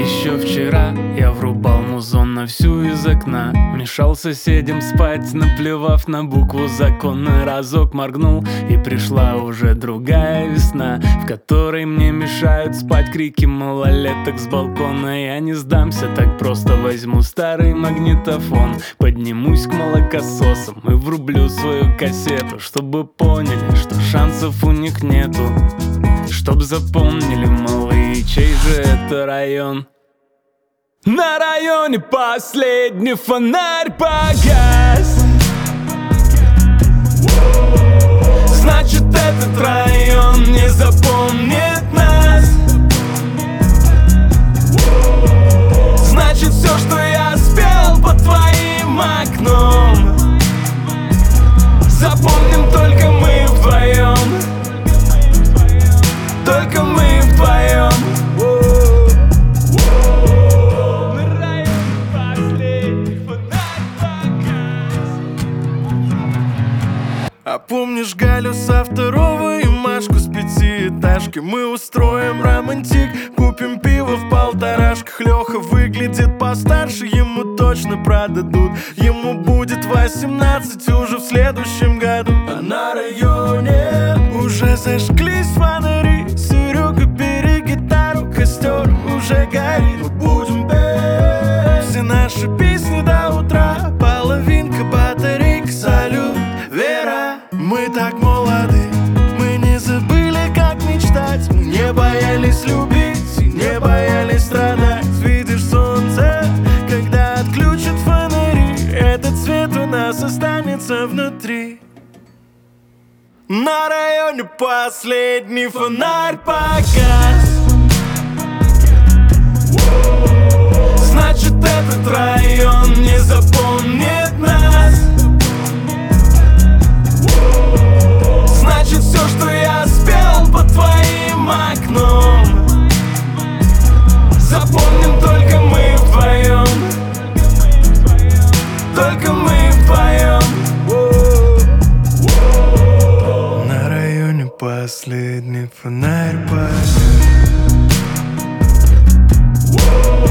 Еще вчера я врубал музон на всю из окна, мешал соседям спать, наплевав на букву закона. Разок моргнул, и пришла уже другая весна, в которой мне мешают спать крики малолеток с балкона. Я не сдамся так просто, возьму старый магнитофон, поднимусь к молокососам и врублю свою кассету, чтобы поняли, что шансов у них нету. Чтоб запомнили малые, чей же это район. На районе последний фонарь погас. Значит, этот район не запомнит нас. Значит, все, что я спел под твоим окном, запомним только мы вдвоем. Только мы вдвоем. А помнишь Галю со второго и Машку с пятиэтажки? Мы устроим романтик, купим пиво в полторашках. Леха выглядит постарше, ему точно продадут. Ему будет 18 уже в следующем году. А на районе уже зажглись фонари. Серега, бери гитару, костер уже горит. Мы будем петь все наши песни до утра. Половинка батарейки, салют, Вера. Мы так молоды, мы не забыли, как мечтать. Мы не боялись любить и не боялись страдать. Видишь солнце, когда отключат фонари, этот свет у нас останется внутри. На районе последний фонарь погас. Значит, этот район не запомнит нас. Значит, все, что я спел под твоим окном, запомним только мы вдвоем. Только мы вдвоем. На районе последний фонарь погас.